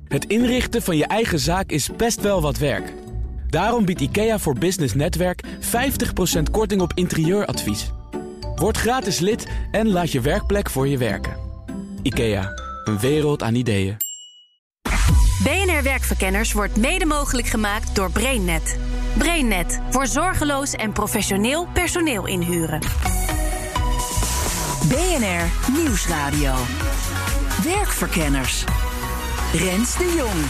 Het inrichten van je eigen zaak is best wel wat werk. Daarom biedt IKEA voor Business Netwerk 50% korting op interieuradvies. Word gratis lid en laat je werkplek voor je werken. IKEA, een wereld aan ideeën. BNR Werkverkenners wordt mede mogelijk gemaakt door BrainNet. BrainNet, voor zorgeloos en professioneel personeel inhuren. BNR Nieuwsradio. Werkverkenners. Rens de Jong.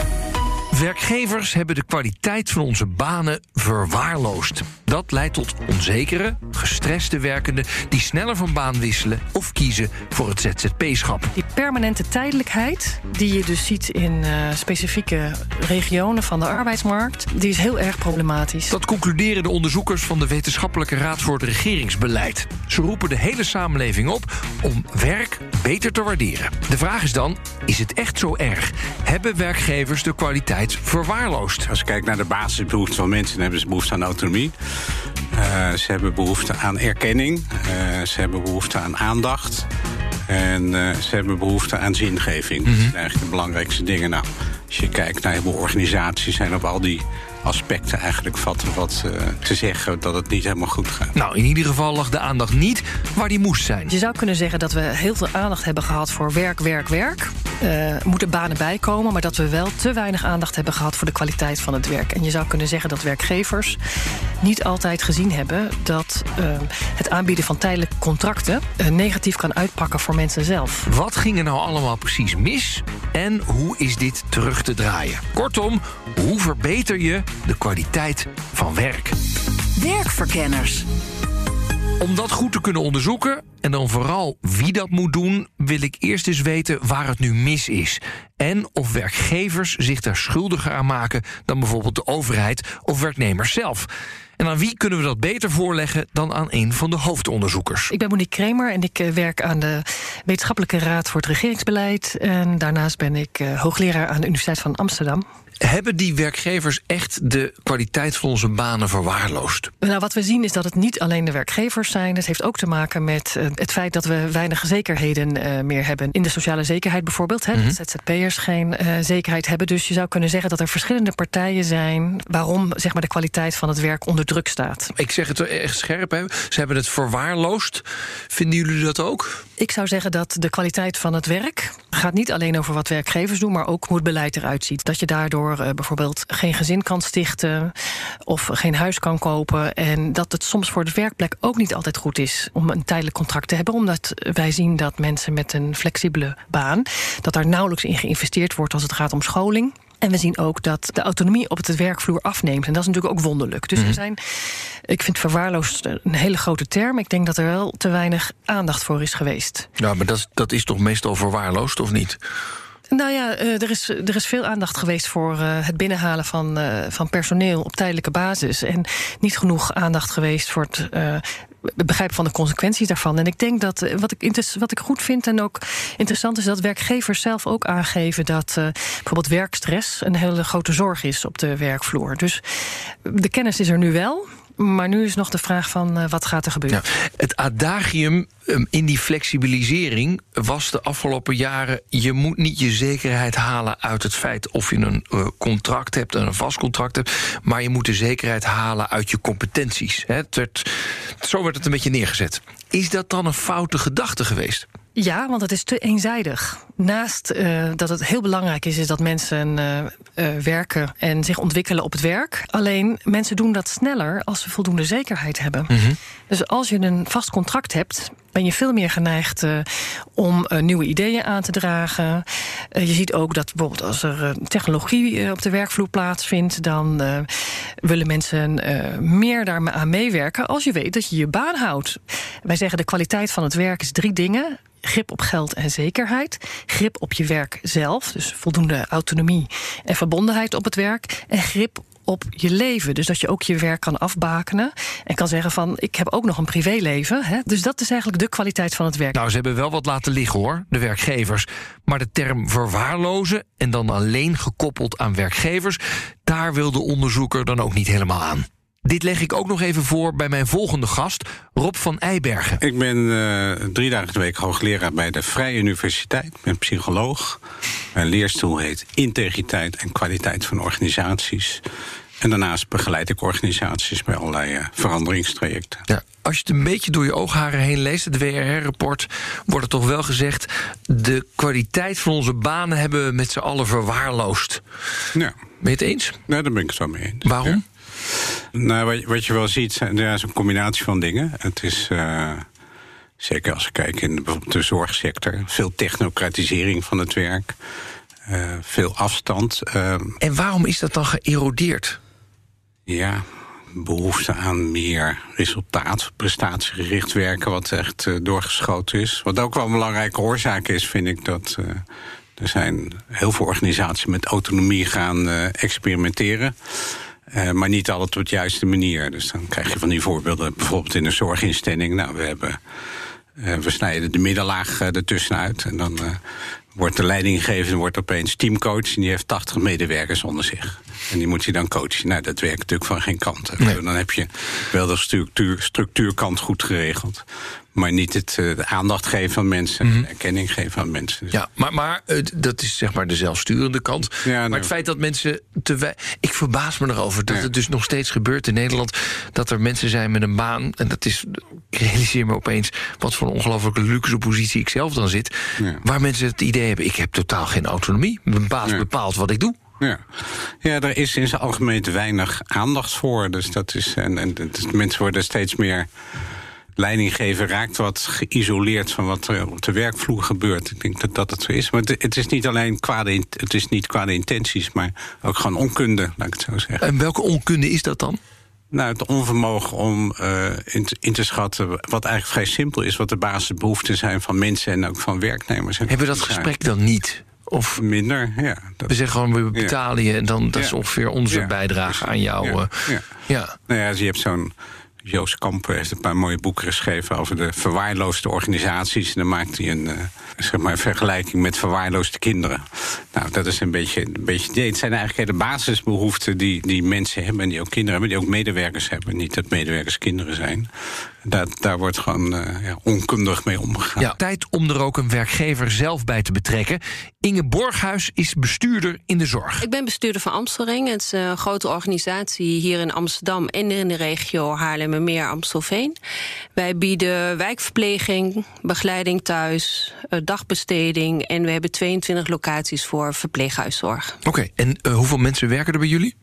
Werkgevers hebben de kwaliteit van onze banen verwaarloosd. Dat leidt tot onzekere, gestreste werkenden die sneller van baan wisselen of kiezen voor het ZZP-schap. Die permanente tijdelijkheid, die je dus ziet in specifieke regionen van de arbeidsmarkt, die is heel erg problematisch. Dat concluderen de onderzoekers van de Wetenschappelijke Raad voor het Regeringsbeleid. Ze roepen de hele samenleving op om werk beter te waarderen. De vraag is dan, is het echt zo erg? Hebben werkgevers de kwaliteit verwaarloosd? Als je kijkt naar de basisbehoeften van mensen, dan hebben ze behoefte aan autonomie. Ze hebben behoefte aan erkenning. Ze hebben behoefte aan aandacht. En ze hebben behoefte aan zingeving. Dat zijn eigenlijk de belangrijkste dingen. Nou, als je kijkt naar heel veel organisaties, zijn op al die aspecten eigenlijk wat te zeggen dat het niet helemaal goed gaat. Nou, in ieder geval lag de aandacht niet waar die moest zijn. Je zou kunnen zeggen dat we heel veel aandacht hebben gehad voor werk. Moeten banen bijkomen, maar dat we wel te weinig aandacht hebben gehad voor de kwaliteit van het werk. En je zou kunnen zeggen dat werkgevers niet altijd gezien hebben dat het aanbieden van tijdelijke contracten negatief kan uitpakken voor mensen zelf. Wat ging er nou allemaal precies mis? En hoe is dit terug te draaien? Kortom, hoe verbeter je de kwaliteit van werk? Werkverkenners. Om dat goed te kunnen onderzoeken, en dan vooral wie dat moet doen, wil ik eerst eens weten waar het nu mis is. En of werkgevers zich daar schuldiger aan maken dan bijvoorbeeld de overheid of werknemers zelf. En aan wie kunnen we dat beter voorleggen dan aan een van de hoofdonderzoekers? Ik ben Monique Kremer en ik werk aan de Wetenschappelijke Raad voor het Regeringsbeleid. En daarnaast ben ik hoogleraar aan de Universiteit van Amsterdam. Hebben die werkgevers echt de kwaliteit van onze banen verwaarloosd? Nou, wat we zien is dat het niet alleen de werkgevers zijn. Het heeft ook te maken met het feit dat we weinig zekerheden meer hebben. In de sociale zekerheid bijvoorbeeld. Dat ZZP'ers geen zekerheid hebben. Dus je zou kunnen zeggen dat er verschillende partijen zijn waarom zeg maar, de kwaliteit van het werk onder druk staat. Ik zeg het echt scherp, hè? Ze hebben het verwaarloosd. Vinden jullie dat ook? Ik zou zeggen dat de kwaliteit van het werk gaat niet alleen over wat werkgevers doen, maar ook hoe het beleid eruit ziet. Dat je daardoor bijvoorbeeld geen gezin kan stichten of geen huis kan kopen. En dat het soms voor de werkplek ook niet altijd goed is om een tijdelijk contract te hebben. Omdat wij zien dat mensen met een flexibele baan, dat daar nauwelijks in geïnvesteerd wordt als het gaat om scholing. En we zien ook dat de autonomie op de werkvloer afneemt. En dat is natuurlijk ook wonderlijk. Dus ik vind verwaarloosd een hele grote term. Ik denk dat er wel te weinig aandacht voor is geweest. Ja, maar dat is toch meestal verwaarloosd, of niet? Nou ja, er is veel aandacht geweest voor het binnenhalen van personeel op tijdelijke basis. En niet genoeg aandacht geweest voor het begrijpen van de consequenties daarvan. En ik denk dat wat ik goed vind en ook interessant is dat werkgevers zelf ook aangeven dat bijvoorbeeld werkstress een hele grote zorg is op de werkvloer. Dus de kennis is er nu wel. Maar nu is nog de vraag van wat gaat er gebeuren? Ja, het adagium in die flexibilisering was de afgelopen jaren, je moet niet je zekerheid halen uit het feit of je een contract hebt, een vast contract hebt, maar je moet de zekerheid halen uit je competenties. Zo werd het een beetje neergezet. Is dat dan een foute gedachte geweest? Ja, want het is te eenzijdig. Naast dat het heel belangrijk is dat mensen werken en zich ontwikkelen op het werk. Alleen mensen doen dat sneller als ze voldoende zekerheid hebben. Dus als je een vast contract hebt, ben je veel meer geneigd om nieuwe ideeën aan te dragen. Je ziet ook dat bijvoorbeeld als er technologie op de werkvloer plaatsvindt, dan willen mensen meer daar aan meewerken als je weet dat je je baan houdt. Wij zeggen de kwaliteit van het werk is 3 dingen. Grip op geld en zekerheid. Grip op je werk zelf, dus voldoende autonomie en verbondenheid op het werk. En grip op je leven, dus dat je ook je werk kan afbakenen en kan zeggen van, ik heb ook nog een privéleven. Dus dat is eigenlijk de kwaliteit van het werk. Nou, ze hebben wel wat laten liggen hoor, de werkgevers. Maar de term verwaarlozen en dan alleen gekoppeld aan werkgevers, daar wil de onderzoeker dan ook niet helemaal aan. Dit leg ik ook nog even voor bij mijn volgende gast, Rob van Eibergen. Ik ben 3 dagen de week hoogleraar bij de Vrije Universiteit. Ik ben psycholoog. Mijn leerstoel heet Integriteit en Kwaliteit van Organisaties. En daarnaast begeleid ik organisaties bij allerlei veranderingstrajecten. Ja, als je het een beetje door je oogharen heen leest, het WRR-rapport, wordt er toch wel gezegd, de kwaliteit van onze banen hebben we met z'n allen verwaarloosd. Ja. Ben je het eens? Nee, daar ben ik het wel mee eens. Waarom? Ja. Nou, wat je wel ziet, is een combinatie van dingen. Het is, zeker als we kijken in bijvoorbeeld de zorgsector, veel technocratisering van het werk, veel afstand. En waarom is dat dan geërodeerd? Ja, behoefte aan meer resultaat, prestatiegericht werken, wat echt doorgeschoten is. Wat ook wel een belangrijke oorzaak is, vind ik, dat er zijn heel veel organisaties met autonomie gaan experimenteren. Maar niet altijd op de juiste manier. Dus dan krijg je van die voorbeelden, bijvoorbeeld in een zorginstelling. Nou, we snijden de middenlaag ertussenuit. En dan wordt de leidinggever wordt opeens teamcoach en die heeft 80 medewerkers onder zich. En die moet je dan coachen. Nou, dat werkt natuurlijk van geen kant. Nee. Dan heb je wel de structuurkant goed geregeld, maar niet de aandacht geven aan mensen, de erkenning geven aan mensen. Dus ja, maar dat is zeg maar de zelfsturende kant. Ja, maar het feit dat mensen ik verbaas me erover dat het dus nog steeds gebeurt in Nederland, dat er mensen zijn met een baan, en dat is, ik realiseer me opeens wat voor een ongelofelijke luxe positie ik zelf dan zit, waar mensen het idee hebben, ik heb totaal geen autonomie. Mijn baas bepaalt wat ik doe. Ja, er is in zijn algemeen te weinig aandacht voor. Dus dat is, en mensen worden steeds meer, leidinggever raakt wat geïsoleerd van wat er op de werkvloer gebeurt. Ik denk dat het zo is. Maar het is niet alleen kwade intenties, maar ook gewoon onkunde, laat ik het zo zeggen. En welke onkunde is dat dan? Nou, het onvermogen om in te schatten wat eigenlijk vrij simpel is, wat de basisbehoeften zijn van mensen en ook van werknemers. Hebben we dat gesprek dan niet? Of minder, ja. We zeggen gewoon, we betalen je en dan dat is ongeveer onze bijdrage aan jou. Nou ja, dus je hebt zo'n Joost Kamper heeft een paar mooie boeken geschreven over de verwaarloosde organisaties. En dan maakt hij een vergelijking met verwaarloosde kinderen. Nou, dat is een beetje het zijn eigenlijk de basisbehoeften die mensen hebben en die ook kinderen hebben, die ook medewerkers hebben. Niet dat medewerkers kinderen zijn. Daar wordt gewoon onkundig mee omgegaan. Ja, tijd om er ook een werkgever zelf bij te betrekken. Inge Borghuis is bestuurder in de zorg. Ik ben bestuurder van Amstelring. Het is een grote organisatie hier in Amsterdam en in de regio Haarlemmermeer, Amstelveen. Wij bieden wijkverpleging, begeleiding thuis, dagbesteding en we hebben 22 locaties voor verpleeghuiszorg. Oké, en hoeveel mensen werken er bij jullie?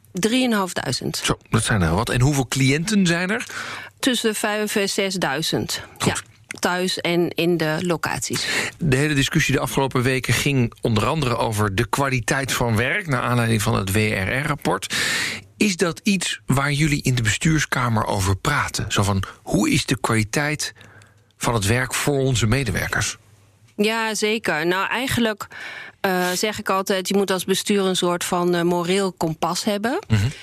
3.500. Zo, dat zijn er wat. En hoeveel cliënten zijn er? Tussen 5.000 en 6.000. Ja, thuis en in de locaties. De hele discussie de afgelopen weken ging onder andere over de kwaliteit van werk, naar aanleiding van het WRR-rapport. Is dat iets waar jullie in de bestuurskamer over praten? Zo van, hoe is de kwaliteit van het werk voor onze medewerkers? Ja, zeker. Nou, eigenlijk zeg ik altijd, je moet als bestuur een soort van moreel kompas hebben.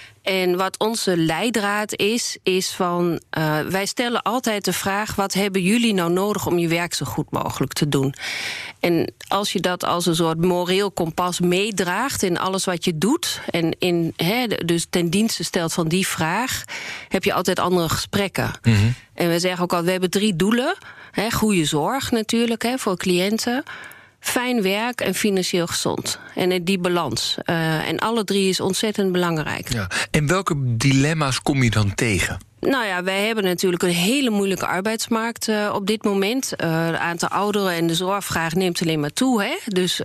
En wat onze leidraad is van, wij stellen altijd de vraag, wat hebben jullie nou nodig om je werk zo goed mogelijk te doen? En als je dat als een soort moreel kompas meedraagt in alles wat je doet, en dus ten dienste stelt van die vraag, heb je altijd andere gesprekken. En we zeggen ook al, we hebben 3 doelen. Goede zorg natuurlijk voor cliënten, fijn werk en financieel gezond. En die balans. En alle 3 is ontzettend belangrijk. Ja. En welke dilemma's kom je dan tegen? Nou ja, wij hebben natuurlijk een hele moeilijke arbeidsmarkt op dit moment. Het aantal ouderen en de zorgvraag neemt alleen maar toe. Hè? Dus,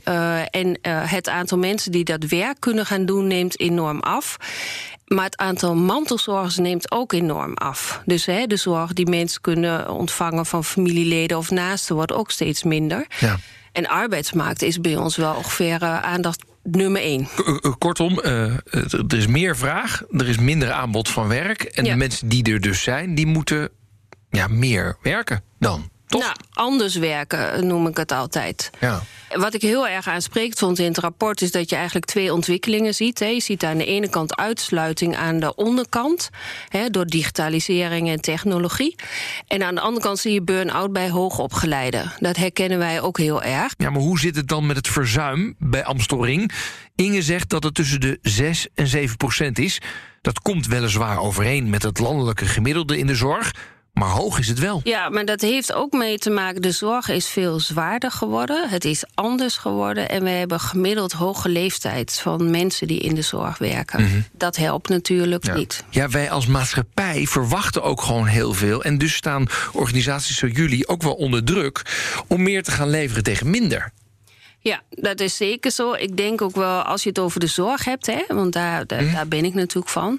het aantal mensen die dat werk kunnen gaan doen neemt enorm af. Maar het aantal mantelzorgers neemt ook enorm af. Dus de zorg die mensen kunnen ontvangen van familieleden of naasten wordt ook steeds minder. Ja. En arbeidsmarkt is bij ons wel ongeveer aandacht nummer 1. Kortom, er is meer vraag, er is minder aanbod van werk. En de mensen die er dus zijn, die moeten meer werken dan. toch? Nou, anders werken noem ik het altijd. Ja. Wat ik heel erg aansprekend vond in het rapport is dat je eigenlijk 2 ontwikkelingen ziet. Je ziet aan de ene kant uitsluiting aan de onderkant, door digitalisering en technologie. En aan de andere kant zie je burn-out bij hoogopgeleiden. Dat herkennen wij ook heel erg. Ja, maar hoe zit het dan met het verzuim bij Amstelring? Inge zegt dat het tussen de 6 en 7% is. Dat komt weliswaar overeen met het landelijke gemiddelde in de zorg, maar hoog is het wel. Ja, maar dat heeft ook mee te maken, de zorg is veel zwaarder geworden. Het is anders geworden en we hebben gemiddeld hoge leeftijd van mensen die in de zorg werken. Mm-hmm. Dat helpt natuurlijk niet. Ja, wij als maatschappij verwachten ook gewoon heel veel. En dus staan organisaties zoals jullie ook wel onder druk om meer te gaan leveren tegen minder. Ja, dat is zeker zo. Ik denk ook wel, als je het over de zorg hebt, want daar ben ik natuurlijk van.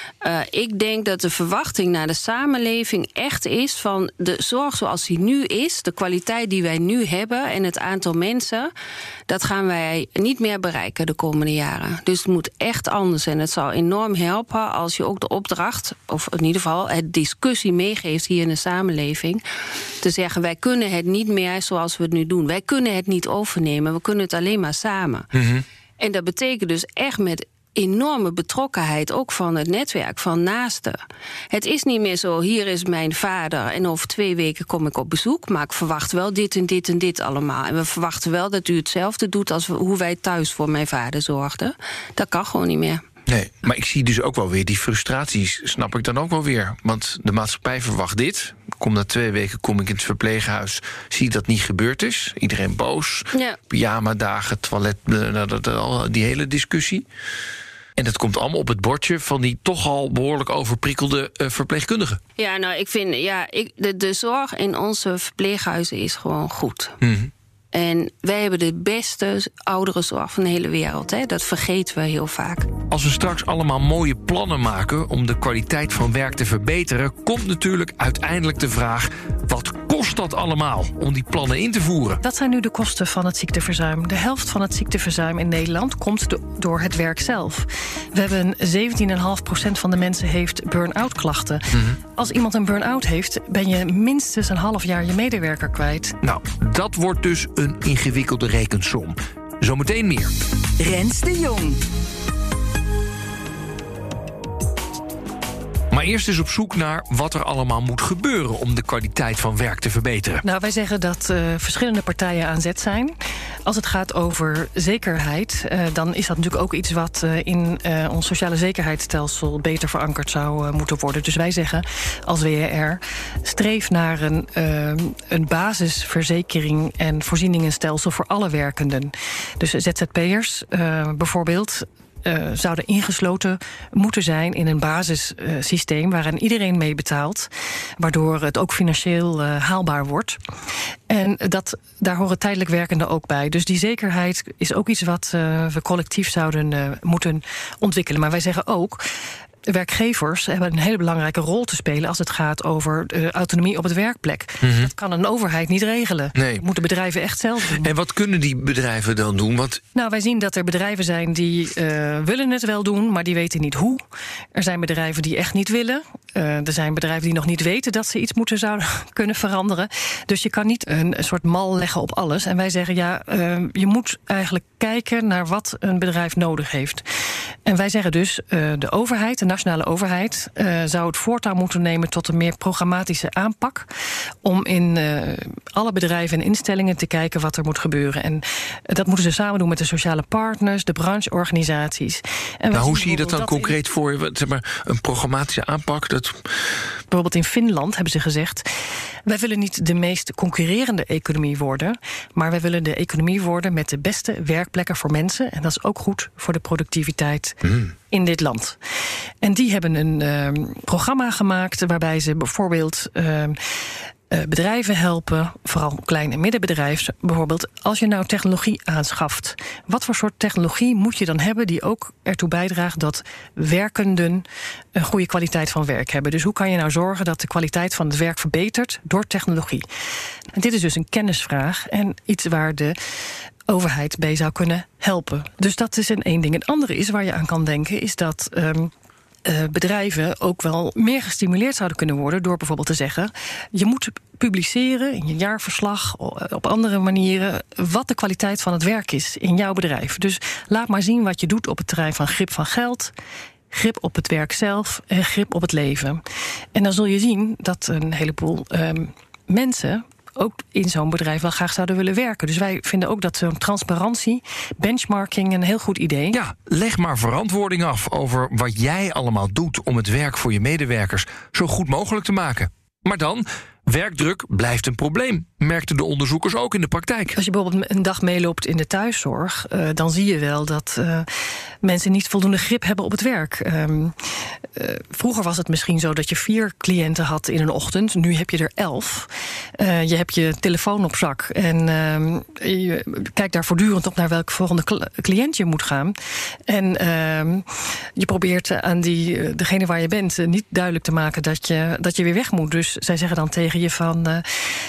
Ik denk dat de verwachting naar de samenleving echt is van de zorg zoals die nu is, de kwaliteit die wij nu hebben en het aantal mensen, dat gaan wij niet meer bereiken de komende jaren. Dus het moet echt anders en het zal enorm helpen als je ook de opdracht, of in ieder geval het discussie meegeeft hier in de samenleving, te zeggen wij kunnen het niet meer zoals we het nu doen. Wij kunnen het niet overnemen. We kunnen het alleen maar samen. Mm-hmm. En dat betekent dus echt met enorme betrokkenheid ook van het netwerk, van naasten. Het is niet meer zo, hier is mijn vader en over 2 weken kom ik op bezoek, maar ik verwacht wel dit en dit en dit allemaal. En we verwachten wel dat u hetzelfde doet als hoe wij thuis voor mijn vader zorgden. Dat kan gewoon niet meer. Nee, maar ik zie dus ook wel weer die frustraties, snap ik dan ook wel weer. Want de maatschappij verwacht dit. Kom na 2 weken, kom ik in het verpleeghuis, zie dat niet gebeurd is. Iedereen boos, pyjama-dagen, toilet, die hele discussie. En dat komt allemaal op het bordje van die toch al behoorlijk overprikkelde verpleegkundigen. Ja, nou, ik vind, de zorg in onze verpleeghuizen is gewoon goed. Mm-hmm. En wij hebben de beste ouderenzorg van de hele wereld. Dat vergeten we heel vaak. Als we straks allemaal mooie plannen maken om de kwaliteit van werk te verbeteren, komt natuurlijk uiteindelijk de vraag: wat kost dat allemaal om die plannen in te voeren? Dat zijn nu de kosten van het ziekteverzuim. De helft van het ziekteverzuim in Nederland komt door het werk zelf. We hebben 17,5% van de mensen heeft burn-out klachten. Mm-hmm. Als iemand een burn-out heeft, ben je minstens een half jaar je medewerker kwijt. Nou, dat wordt dus een ingewikkelde rekensom. Zometeen meer. Rens de Jong. Maar eerst eens op zoek naar wat er allemaal moet gebeuren om de kwaliteit van werk te verbeteren. Nou, wij zeggen dat verschillende partijen aan zet zijn. Als het gaat over zekerheid, dan is dat natuurlijk ook iets wat in ons sociale zekerheidsstelsel beter verankerd zou moeten worden. Dus wij zeggen als WRR, streef naar een basisverzekering en voorzieningenstelsel voor alle werkenden. Dus ZZP'ers bijvoorbeeld zouden ingesloten moeten zijn in een basissysteem waarin iedereen mee betaalt, waardoor het ook financieel haalbaar wordt. En daar horen tijdelijk werkenden ook bij. Dus die zekerheid is ook iets wat we collectief zouden moeten ontwikkelen. Maar wij zeggen ook, werkgevers hebben een hele belangrijke rol te spelen als het gaat over autonomie op het werkplek. Mm-hmm. Dat kan een overheid niet regelen. Nee. Dat moeten bedrijven echt zelf doen. En wat kunnen die bedrijven dan doen? Nou, wij zien dat er bedrijven zijn die willen het wel doen, maar die weten niet hoe. Er zijn bedrijven die echt niet willen. Er zijn bedrijven die nog niet weten dat ze iets zouden kunnen veranderen. Dus je kan niet een soort mal leggen op alles. En wij zeggen, je moet eigenlijk kijken naar wat een bedrijf nodig heeft. En wij zeggen dus, de overheid, de nationale overheid, zou het voortouw moeten nemen tot een meer programmatische aanpak, om in alle bedrijven en instellingen te kijken wat er moet gebeuren. En dat moeten ze samen doen met de sociale partners, de brancheorganisaties. En hoe zie je dat dan concreet voor je? Zeg maar, een programmatische aanpak? Bijvoorbeeld in Finland hebben ze gezegd, wij willen niet de meest concurrerende economie worden, maar wij willen de economie worden met de beste werkplekken voor mensen. En dat is ook goed voor de productiviteit in dit land. En die hebben een programma gemaakt waarbij ze bijvoorbeeld bedrijven helpen, vooral klein- en middenbedrijven. Bijvoorbeeld, als je nou technologie aanschaft, wat voor soort technologie moet je dan hebben die ook ertoe bijdraagt dat werkenden een goede kwaliteit van werk hebben? Dus hoe kan je nou zorgen dat de kwaliteit van het werk verbetert door technologie? En dit is dus een kennisvraag en iets waar de overheid bij zou kunnen helpen. Dus dat is één ding. Een andere is waar je aan kan denken, is dat bedrijven ook wel meer gestimuleerd zouden kunnen worden door bijvoorbeeld te zeggen: je moet publiceren in je jaarverslag, op andere manieren, wat de kwaliteit van het werk is in jouw bedrijf. Dus laat maar zien wat je doet op het terrein van grip van geld, grip op het werk zelf en grip op het leven. En dan zul je zien dat een heleboel mensen ook in zo'n bedrijf wel graag zouden willen werken. Dus wij vinden ook dat zo'n transparantie, benchmarking een heel goed idee. Ja, leg maar verantwoording af over wat jij allemaal doet om het werk voor je medewerkers zo goed mogelijk te maken. Maar dan, werkdruk blijft een probleem, merkten de onderzoekers ook in de praktijk. Als je bijvoorbeeld een dag meeloopt in de thuiszorg, dan zie je wel dat mensen niet voldoende grip hebben op het werk. Vroeger was het misschien zo dat je 4 cliënten had in een ochtend. Nu heb je er 11. Je hebt je telefoon op zak en je kijkt daar voortdurend op naar welke volgende cliënt je moet gaan. En je probeert aan degene waar je bent niet duidelijk te maken dat je weer weg moet. Dus zij zeggen dan tegen je van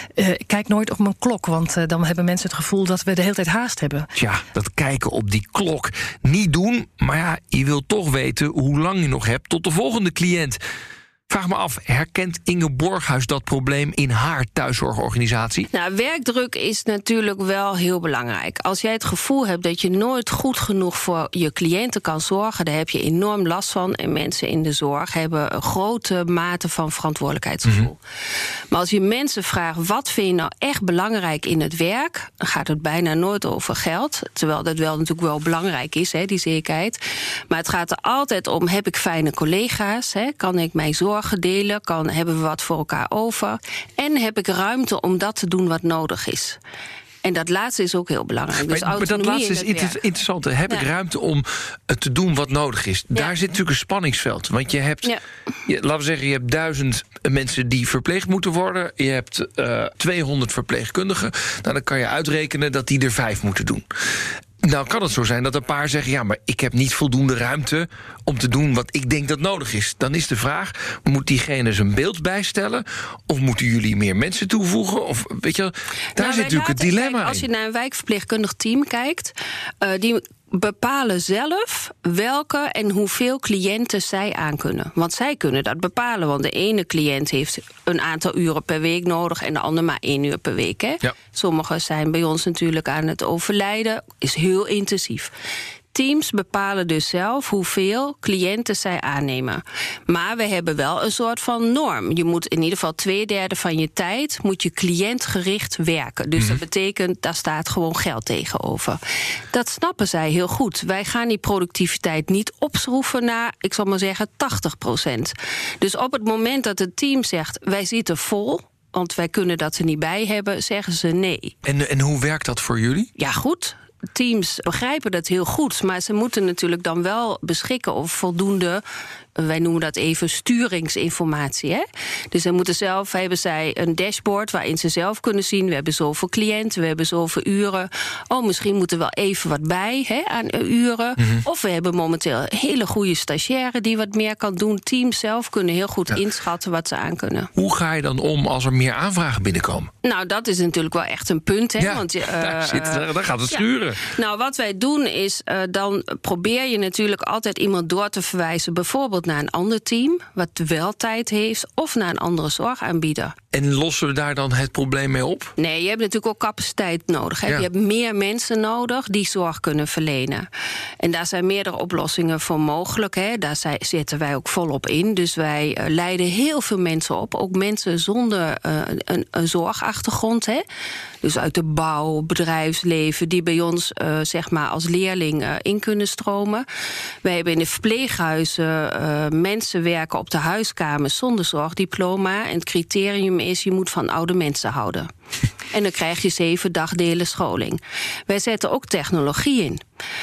kijk nooit op mijn klok, want dan hebben mensen het gevoel dat we de hele tijd haast hebben. Tja, dat kijken op die klok niet doen, maar ja, je wilt toch weten hoe lang je nog hebt tot de volgende cliënt. Vraag me af, herkent Inge Borghuis dat probleem in haar thuiszorgorganisatie? Nou, werkdruk is natuurlijk wel heel belangrijk. Als jij het gevoel hebt dat je nooit goed genoeg voor je cliënten kan zorgen, daar heb je enorm last van. En mensen in de zorg hebben een grote mate van verantwoordelijkheidsgevoel. Maar als je mensen vraagt, wat vind je nou echt belangrijk in het werk, dan gaat het bijna nooit over geld. Terwijl dat wel natuurlijk wel belangrijk is, die zekerheid. Maar het gaat er altijd om, heb ik fijne collega's? Kan ik mijn zorg delen, hebben we wat voor elkaar over, en heb ik ruimte om dat te doen wat nodig is. En dat laatste is ook heel belangrijk. Dus maar dat laatste is interessant. Heb ik ruimte om te doen wat nodig is? Daar zit natuurlijk een spanningsveld. Want je hebt, laten we zeggen, je hebt 1000 mensen die verpleegd moeten worden. Je hebt 200 verpleegkundigen. Nou, dan kan je uitrekenen dat die er 5 moeten doen. Nou kan het zo zijn dat een paar zeggen, ja, maar ik heb niet voldoende ruimte om te doen wat ik denk dat nodig is. Dan is de vraag, moet diegene zijn beeld bijstellen? Of moeten jullie meer mensen toevoegen? Of weet je, daar zit natuurlijk het dilemma in. Als je naar een wijkverpleegkundig team kijkt, die bepalen zelf welke en hoeveel cliënten zij aankunnen. Want zij kunnen dat bepalen, want de ene cliënt heeft een aantal uren per week nodig en de ander maar 1 uur per week. Ja. Sommigen zijn bij ons natuurlijk aan het overlijden, is heel intensief. Teams bepalen dus zelf hoeveel cliënten zij aannemen. Maar we hebben wel een soort van norm. Je moet in ieder geval 2/3 van je tijd moet je cliëntgericht werken. Dus dat betekent, daar staat gewoon geld tegenover. Dat snappen zij heel goed. Wij gaan die productiviteit niet opschroeven naar, ik zal maar zeggen, 80%. Dus op het moment dat het team zegt, wij zitten vol, want wij kunnen dat er niet bij hebben, zeggen ze nee. En hoe werkt dat voor jullie? Ja, goed. Teams begrijpen dat heel goed, maar ze moeten natuurlijk dan wel beschikken over voldoende, wij noemen dat even sturingsinformatie. Dus ze moeten zelf, hebben zij een dashboard waarin ze zelf kunnen zien, we hebben zoveel cliënten, we hebben zoveel uren. Misschien moet er wel even wat bij aan uren. Of we hebben momenteel een hele goede stagiaire die wat meer kan doen. Teams zelf kunnen heel goed inschatten wat ze aan kunnen. Hoe ga je dan om als er meer aanvragen binnenkomen? Nou, dat is natuurlijk wel echt een punt. Ja, want, daar gaat het schuren. Nou, wat wij doen is, dan probeer je natuurlijk altijd iemand door te verwijzen, bijvoorbeeld naar een ander team, wat wel tijd heeft, of naar een andere zorgaanbieder. En lossen we daar dan het probleem mee op? Nee, je hebt natuurlijk ook capaciteit nodig. Ja. Je hebt meer mensen nodig die zorg kunnen verlenen. En daar zijn meerdere oplossingen voor mogelijk. Daar zetten wij ook volop in. Dus wij leiden heel veel mensen op. Ook mensen zonder een zorgachtergrond. Dus uit de bouw, bedrijfsleven, die bij ons zeg maar als leerling in kunnen stromen. Wij hebben in de verpleeghuizen mensen werken op de huiskamer zonder zorgdiploma. En het criterium is, je moet van oude mensen houden. En dan krijg je 7 dagdelen scholing. Wij zetten ook technologie in.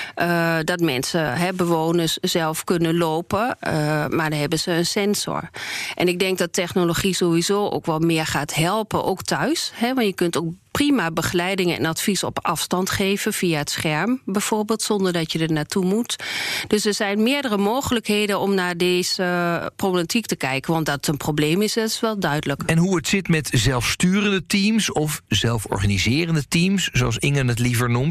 Dat mensen, bewoners, zelf kunnen lopen, maar dan hebben ze een sensor. En ik denk dat technologie sowieso ook wel meer gaat helpen, ook thuis. Want je kunt ook prima begeleidingen en advies op afstand geven, via het scherm bijvoorbeeld, zonder dat je er naartoe moet. Dus er zijn meerdere mogelijkheden om naar deze problematiek te kijken. Want dat het een probleem is, dat is wel duidelijk. En hoe het zit met zelfsturende teams of zelforganiserende teams, zoals Inge het liever noemt,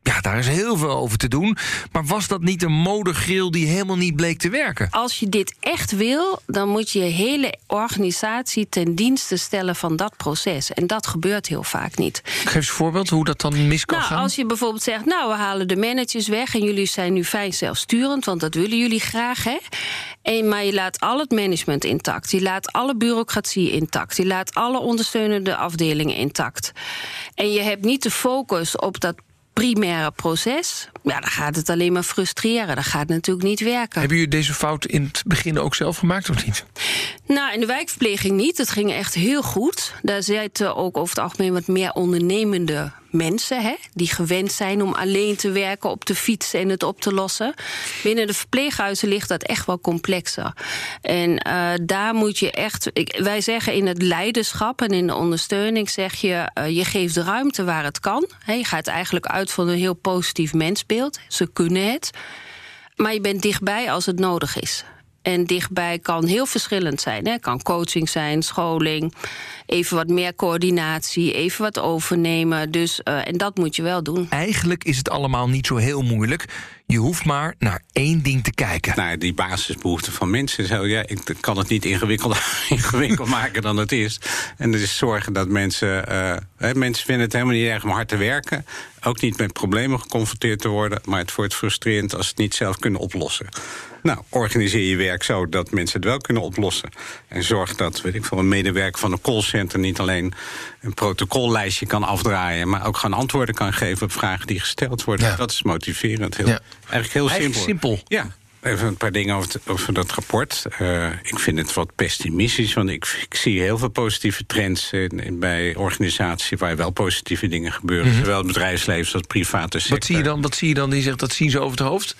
Ja, daar is heel veel over te doen. Maar was dat niet een modegril die helemaal niet bleek te werken? Als je dit echt wil, dan moet je je hele organisatie ten dienste stellen van dat proces. En dat gebeurt heel vaak niet. Geef eens een voorbeeld hoe dat dan mis kan gaan. Als je bijvoorbeeld zegt, we halen de managers weg en jullie zijn nu fijn zelfsturend, want dat willen jullie graag, hè? Maar je laat al het management intact. Je laat alle bureaucratie intact. Je laat alle ondersteunende afdelingen intact. En je hebt niet de focus op dat primaire proces, dan gaat het alleen maar frustreren. Dat gaat natuurlijk niet werken. Hebben jullie deze fout in het begin ook zelf gemaakt of niet? In de wijkverpleging niet. Het ging echt heel goed. Daar zitten ook over het algemeen wat meer ondernemende mensen, die gewend zijn om alleen te werken op de fiets en het op te lossen. Binnen de verpleeghuizen ligt dat echt wel complexer. En daar moet je echt... Wij zeggen in het leiderschap en in de ondersteuning zeg je geeft ruimte waar het kan. Je gaat eigenlijk uit van een heel positief mensbeeld. Ze kunnen het. Maar je bent dichtbij als het nodig is. En dichtbij kan heel verschillend zijn. Het kan coaching zijn, scholing, even wat meer coördinatie, even wat overnemen. En dat moet je wel doen. Eigenlijk is het allemaal niet zo heel moeilijk. Je hoeft maar naar één ding te kijken. Naar die basisbehoeften van mensen. Ik kan het niet ingewikkeld maken dan het is. En dus zorgen dat mensen... mensen vinden het helemaal niet erg om hard te werken. Ook niet met problemen geconfronteerd te worden. Maar het wordt frustrerend als ze het niet zelf kunnen oplossen. Organiseer je werk zo dat mensen het wel kunnen oplossen. En zorg dat, een medewerker van een callcenter niet alleen een protocollijstje kan afdraaien, maar ook gewoon antwoorden kan geven op vragen die gesteld worden. Ja. Dat is motiverend. Eigenlijk heel simpel. Ja. Even een paar dingen over dat rapport. Ik vind het wat pessimistisch, want ik zie heel veel positieve trends bij organisaties waar wel positieve dingen gebeuren. Mm-hmm. Zowel het bedrijfsleven als private sector. Wat zie je dan? Die zegt dat zien ze over het hoofd?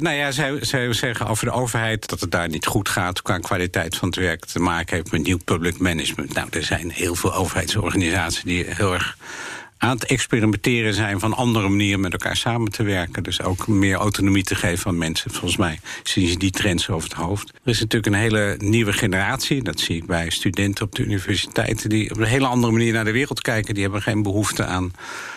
Zij zeggen over de overheid dat het daar niet goed gaat qua kwaliteit van het werk te maken heeft met nieuw public management. Er zijn heel veel overheidsorganisaties die heel erg aan het experimenteren zijn van andere manieren met elkaar samen te werken. Dus ook meer autonomie te geven aan mensen. Volgens mij zien ze die trends over het hoofd. Er is natuurlijk een hele nieuwe generatie. Dat zie ik bij studenten op de universiteiten die op een hele andere manier naar de wereld kijken. Die hebben geen behoefte aan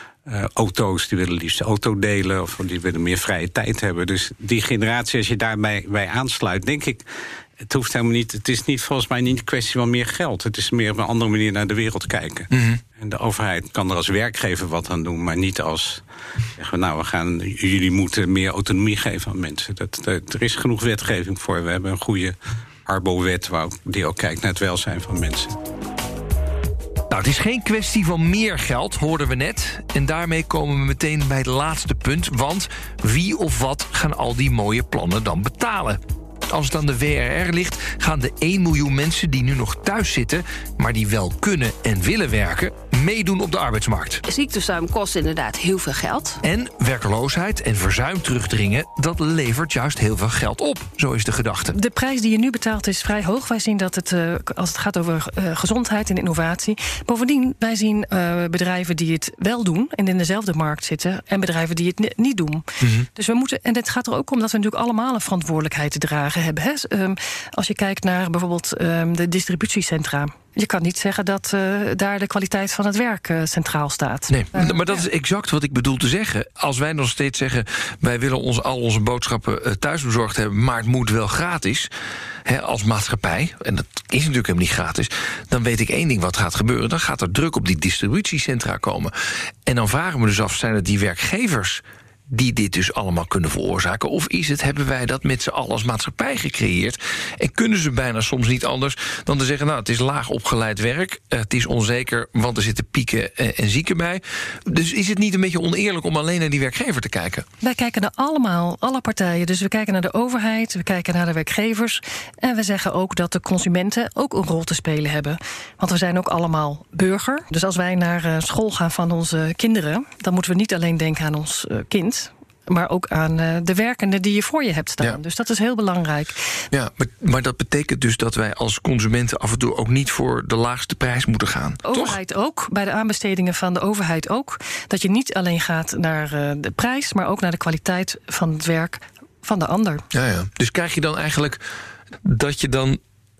auto's. Die willen liefst auto delen of die willen meer vrije tijd hebben. Dus die generatie, als je daarbij aansluit, denk ik, het hoeft helemaal niet. Het is volgens mij niet een kwestie van meer geld. Het is meer op een andere manier naar de wereld kijken. Mm-hmm. En de overheid kan er als werkgever wat aan doen, maar niet als zeggen jullie moeten meer autonomie geven aan mensen. Er is genoeg wetgeving voor. We hebben een goede Arbo-wet die ook kijkt naar het welzijn van mensen. Het is geen kwestie van meer geld, hoorden we net. En daarmee komen we meteen bij het laatste punt. Want wie of wat gaan al die mooie plannen dan betalen? Als het aan de WRR ligt, gaan de 1 miljoen mensen die nu nog thuis zitten, maar die wel kunnen en willen werken, meedoen op de arbeidsmarkt. Ziekteverzuim kost inderdaad heel veel geld. En werkloosheid en verzuim terugdringen, dat levert juist heel veel geld op. Zo is de gedachte. De prijs die je nu betaalt is vrij hoog. Wij zien dat het, als het gaat over gezondheid en innovatie. Bovendien, wij zien bedrijven die het wel doen en in dezelfde markt zitten, en bedrijven die het niet doen. Mm-hmm. Dus we moeten, en het gaat er ook om dat we natuurlijk allemaal een verantwoordelijkheid te dragen hebben. Als je kijkt naar bijvoorbeeld de distributiecentra. Je kan niet zeggen dat daar de kwaliteit van het werk centraal staat. Nee, maar dat is exact wat ik bedoel te zeggen. Als wij nog steeds zeggen, wij willen al onze boodschappen thuis bezorgd hebben, maar het moet wel gratis, als maatschappij, en dat is natuurlijk helemaal niet gratis, dan weet ik één ding wat gaat gebeuren. Dan gaat er druk op die distributiecentra komen. En dan vragen we dus af, zijn het die werkgevers die dit dus allemaal kunnen veroorzaken? Of hebben wij dat met z'n allen als maatschappij gecreëerd? En kunnen ze bijna soms niet anders dan te zeggen, het is laag opgeleid werk, het is onzeker, want er zitten pieken en zieken bij. Dus is het niet een beetje oneerlijk om alleen naar die werkgever te kijken? Wij kijken naar alle partijen. Dus we kijken naar de overheid, we kijken naar de werkgevers. En we zeggen ook dat de consumenten ook een rol te spelen hebben. Want we zijn ook allemaal burger. Dus als wij naar school gaan van onze kinderen, dan moeten we niet alleen denken aan ons kind, maar ook aan de werkenden die je voor je hebt staan. Ja. Dus dat is heel belangrijk. Ja, maar dat betekent dus dat wij als consumenten af en toe ook niet voor de laagste prijs moeten gaan. De overheid ook, bij de aanbestedingen van de overheid ook. Dat je niet alleen gaat naar de prijs, maar ook naar de kwaliteit van het werk van de ander. Ja. Dus krijg je dan eigenlijk dat je dan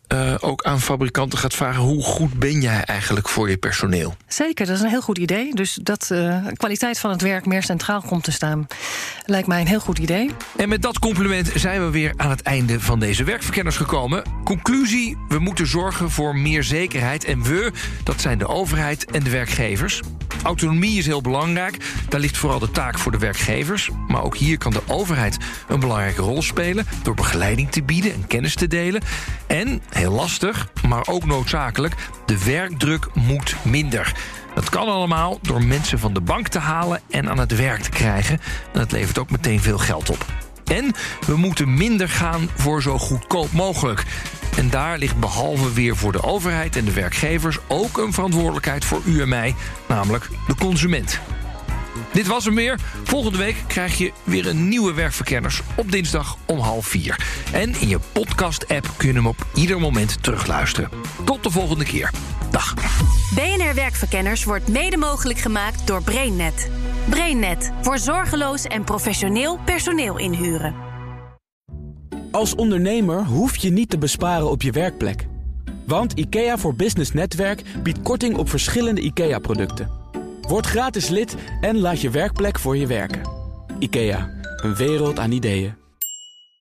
ook aan fabrikanten gaat vragen: hoe goed ben jij eigenlijk voor je personeel? Zeker, dat is een heel goed idee. Dus dat kwaliteit van het werk meer centraal komt te staan, lijkt mij een heel goed idee. En met dat compliment zijn we weer aan het einde van deze werkverkenners gekomen. Conclusie: we moeten zorgen voor meer zekerheid. En we, dat zijn de overheid en de werkgevers. Autonomie is heel belangrijk. Daar ligt vooral de taak voor de werkgevers. Maar ook hier kan de overheid een belangrijke rol spelen door begeleiding te bieden en kennis te delen. En, heel lastig, maar ook noodzakelijk, de werkdruk moet minder. Dat kan allemaal door mensen van de bank te halen en aan het werk te krijgen. En dat levert ook meteen veel geld op. En we moeten minder gaan voor zo goedkoop mogelijk. En daar ligt behalve weer voor de overheid en de werkgevers ook een verantwoordelijkheid voor u en mij, namelijk de consument. Dit was hem weer. Volgende week krijg je weer een nieuwe Werkverkenners op dinsdag om 3:30. En in je podcast-app kun je hem op ieder moment terugluisteren. Tot de volgende keer. Dag. BNR Werkverkenners wordt mede mogelijk gemaakt door BrainNet. BrainNet, voor zorgeloos en professioneel personeel inhuren. Als ondernemer hoef je niet te besparen op je werkplek. Want IKEA voor Business Netwerk biedt korting op verschillende IKEA-producten. Word gratis lid en laat je werkplek voor je werken. IKEA, een wereld aan ideeën.